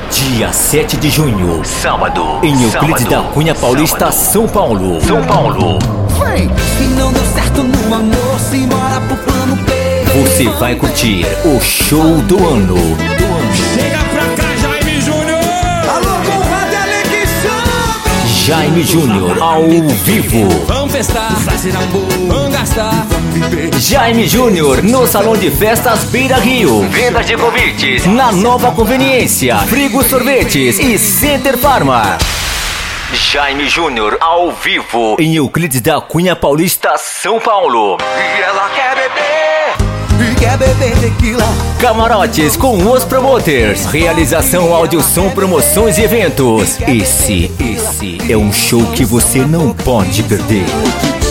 Dia 7 de junho, sábado, em Euclides da Cunha Paulista, São Paulo. Vem! Se não deu certo no amor, simbora pro plano B. Você vai curtir o show do ano. Chega pra cá, Jaime Júnior! Alô, Conrado e Alexandre! Jaime Júnior ao vivo. Vamos festar, vai ser amor, vamos gastar. Jaime Júnior no Salão de Festas Beira Rio. Vendas de convites na Nova Conveniência, Frigo Sorvetes e Center Farma. Jaime Júnior ao vivo em Euclides da Cunha Paulista, São Paulo. E ela quer beber! E quer beber tequila! Camarotes com os promoters. Realização áudio, som, promoções e eventos. Esse é um show que você não pode perder.